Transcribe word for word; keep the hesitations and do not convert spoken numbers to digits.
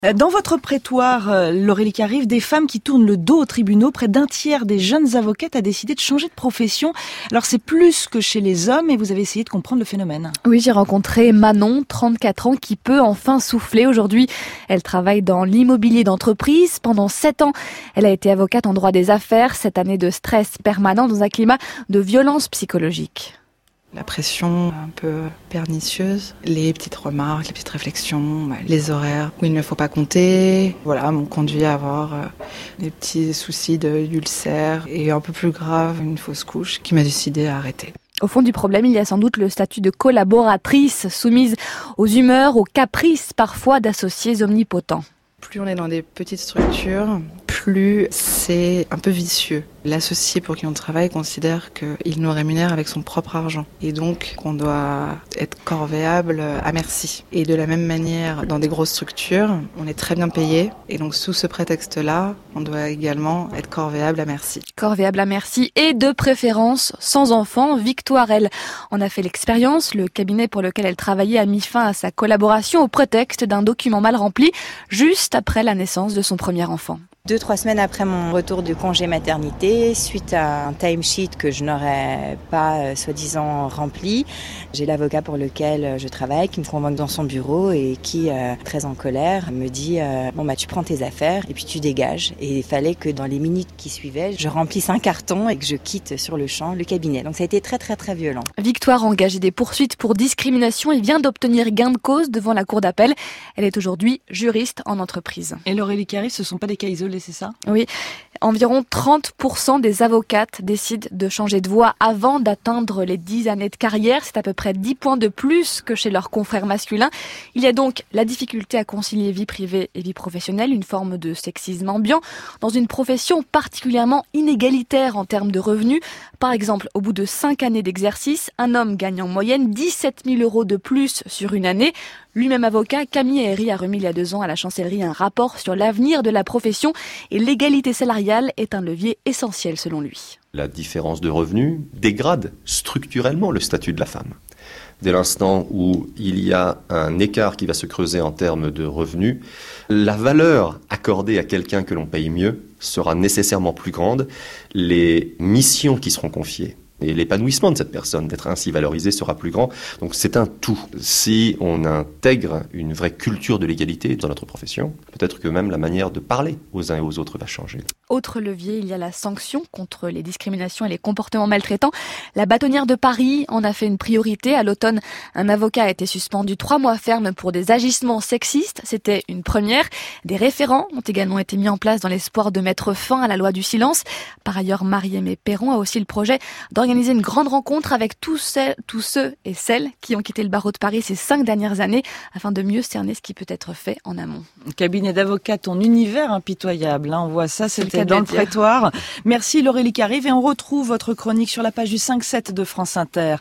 Dans votre prétoire, Laurélie Carive, des femmes qui tournent le dos aux tribunaux, près d'un tiers des jeunes avocates a décidé de changer de profession. Alors c'est plus que chez les hommes et vous avez essayé de comprendre le phénomène. Oui, j'ai rencontré Manon, trente-quatre ans, qui peut enfin souffler. Aujourd'hui, elle travaille dans l'immobilier d'entreprise. Pendant sept ans, elle a été avocate en droit des affaires. Cette année de stress permanent dans un climat de violence psychologique. La pression un peu pernicieuse, les petites remarques, les petites réflexions, les horaires où il ne faut pas compter, voilà, m'ont conduit à avoir des petits soucis d'ulcère et un peu plus grave, une fausse couche qui m'a décidé à arrêter. Au fond du problème, il y a sans doute le statut de collaboratrice, soumise aux humeurs, aux caprices parfois d'associés omnipotents. Plus on est dans des petites structures, plus c'est un peu vicieux. L'associé pour qui on travaille considère qu'il nous rémunère avec son propre argent et donc qu'on doit être corvéable à merci. Et de la même manière, dans des grosses structures, on est très bien payé et donc sous ce prétexte-là, on doit également être corvéable à merci. Corvéable à merci et de préférence sans enfant. Victoire, elle, en a fait l'expérience. Le cabinet pour lequel elle travaillait a mis fin à sa collaboration au prétexte d'un document mal rempli juste après la naissance de son premier enfant. Deux, trois semaines après mon retour de congé maternité, suite à un timesheet que je n'aurais pas euh, soi-disant rempli, j'ai l'avocat pour lequel je travaille qui me convoque dans son bureau et qui, euh, très en colère, me dit euh, « Bon bah tu prends tes affaires et puis tu dégages ». Et il fallait que dans les minutes qui suivaient, je remplisse un carton et que je quitte sur le champ le cabinet. Donc ça a été très très très violent. Victoire a engagé des poursuites pour discrimination et vient d'obtenir gain de cause devant la cour d'appel. Elle est aujourd'hui juriste en entreprise. Et Laurélie Carive, ce ne sont pas des cas isolés, c'est ça ? Oui, environ trente pour cent des avocates décident de changer de voie avant d'atteindre les dix années de carrière. C'est à peu près dix points de plus que chez leurs confrères masculins. Il y a donc la difficulté à concilier vie privée et vie professionnelle, une forme de sexisme ambiant, dans une profession particulièrement inégalitaire en termes de revenus. Par exemple, au bout de cinq années d'exercice, un homme gagne en moyenne dix-sept mille euros de plus sur une année. Lui-même avocat, Camille Herry a remis il y a deux ans à la chancellerie un rapport sur l'avenir de la profession et l'égalité salariale est un levier essentiel selon lui. La différence de revenus dégrade structurellement le statut de la femme. Dès l'instant où il y a un écart qui va se creuser en termes de revenus, la valeur accordée à quelqu'un que l'on paye mieux sera nécessairement plus grande. Les missions qui seront confiées et l'épanouissement de cette personne, d'être ainsi valorisée, sera plus grand. Donc c'est un tout. Si on intègre une vraie culture de l'égalité dans notre profession, peut-être que même la manière de parler aux uns et aux autres va changer. Autre levier, il y a la sanction contre les discriminations et les comportements maltraitants. La bâtonnière de Paris en a fait une priorité. À l'automne, un avocat a été suspendu trois mois ferme pour des agissements sexistes. C'était une première. Des référents ont également été mis en place dans l'espoir de mettre fin à la loi du silence. Par ailleurs, Marie-Aimée Perron a aussi le projet d'organiser organiser une grande rencontre avec tous, celles, tous ceux et celles qui ont quitté le barreau de Paris ces cinq dernières années afin de mieux cerner ce qui peut être fait en amont. Cabinet d'avocat, ton univers impitoyable, hein, on voit ça, c'était dans le prétoire. Merci Laurélie Carive et on retrouve votre chronique sur la page du cinq sept de France Inter.